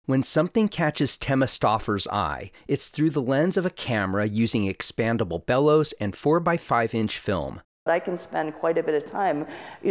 When something catches Tema Stauffer's eye, it's through the lens of a camera using expandable bellows and 4x5-inch film. I can spend quite a bit of time,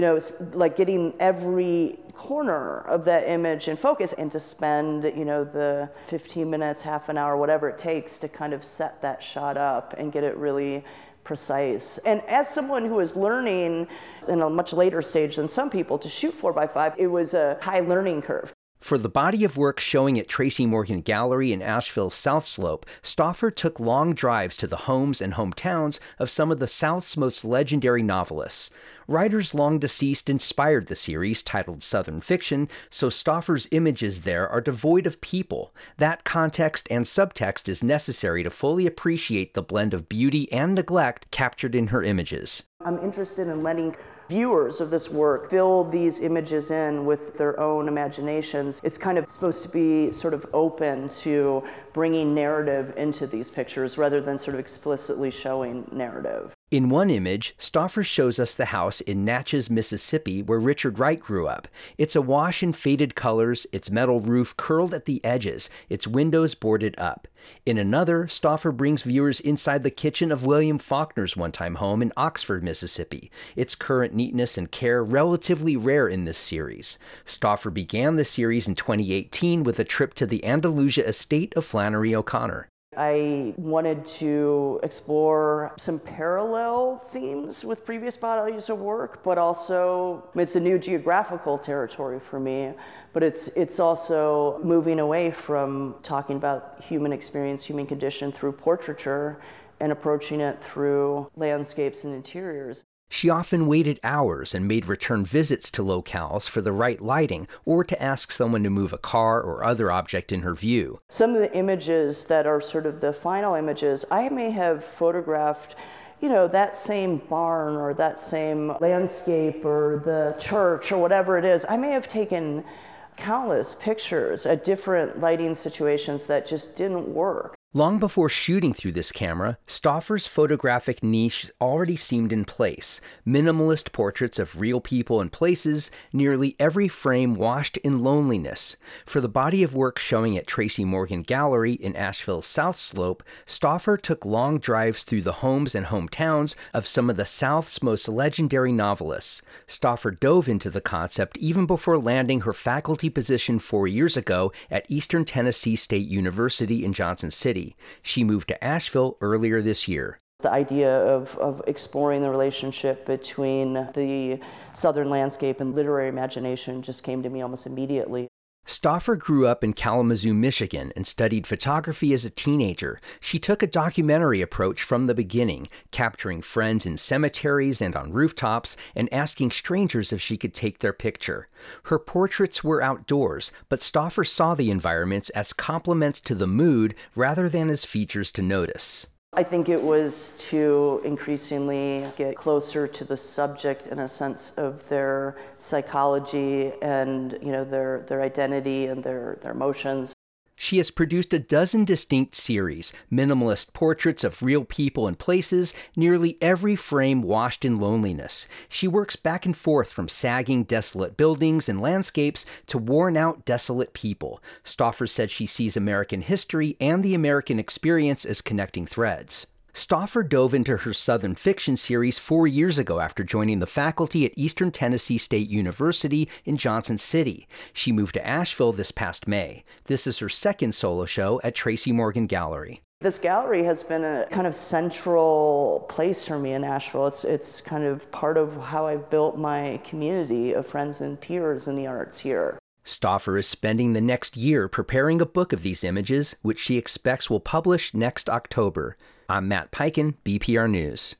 like getting every corner of that image in focus, and to spend, the 15 minutes, half an hour, whatever it takes to kind of set that shot up and get it really precise. And as someone who is learning in a much later stage than some people to shoot 4x5, it was a high learning curve. For the body of work showing at Tracy Morgan Gallery in Asheville's South Slope, Stauffer took long drives to the homes and hometowns of some of the South's most legendary novelists. Writers long deceased inspired the series, titled Southern Fiction, so Stauffer's images there are devoid of people. That context and subtext is necessary to fully appreciate the blend of beauty and neglect captured in her images. I'm interested in letting viewers of this work fill these images in with their own imaginations. It's kind of supposed to be sort of open to bringing narrative into these pictures rather than sort of explicitly showing narrative. In one image, Stauffer shows us the house in Natchez, Mississippi, where Richard Wright grew up. It's awash in faded colors, its metal roof curled at the edges, its windows boarded up. In another, Stauffer brings viewers inside the kitchen of William Faulkner's one-time home in Oxford, Mississippi, its current neatness and care relatively rare in this series. Stauffer began the series in 2018 with a trip to the Andalusia estate of Flannery O'Connor. I wanted to explore some parallel themes with previous bodies of work, but also it's a new geographical territory for me, but it's also moving away from talking about human experience, human condition through portraiture and approaching it through landscapes and interiors. She often waited hours and made return visits to locales for the right lighting or to ask someone to move a car or other object in her view. Some of the images that are sort of the final images, I may have photographed that same barn or that same landscape or the church or whatever it is. I may have taken countless pictures at different lighting situations that just didn't work. Long before shooting through this camera, Stauffer's photographic niche already seemed in place. Minimalist portraits of real people and places, nearly every frame washed in loneliness. For the body of work showing at Tracy Morgan Gallery in Asheville's South Slope, Stauffer took long drives through the homes and hometowns of some of the South's most legendary novelists. Stauffer dove into the concept even before landing her faculty position 4 years ago at Eastern Tennessee State University in Johnson City. She moved to Asheville earlier this year. The idea of exploring the relationship between the Southern landscape and literary imagination just came to me almost immediately. Stauffer grew up in Kalamazoo, Michigan, and studied photography as a teenager. She took a documentary approach from the beginning, capturing friends in cemeteries and on rooftops, and asking strangers if she could take their picture. Her portraits were outdoors, but Stauffer saw the environments as complements to the mood rather than as features to notice. I think it was to increasingly get closer to the subject in a sense of their psychology and their identity and their emotions. She has produced a dozen distinct series, minimalist portraits of real people and places, nearly every frame washed in loneliness. She works back and forth from sagging, desolate buildings and landscapes to worn-out, desolate people. Stauffer said she sees American history and the American experience as connecting threads. Stauffer dove into her Southern Fiction series 4 years ago after joining the faculty at Eastern Tennessee State University in Johnson City. She moved to Asheville this past May. This is her second solo show at Tracy Morgan Gallery. This gallery has been a kind of central place for me in Asheville. It's kind of part of how I've built my community of friends and peers in the arts here. Stauffer is spending the next year preparing a book of these images, which she expects will publish next October. I'm Matt Peiken, BPR News.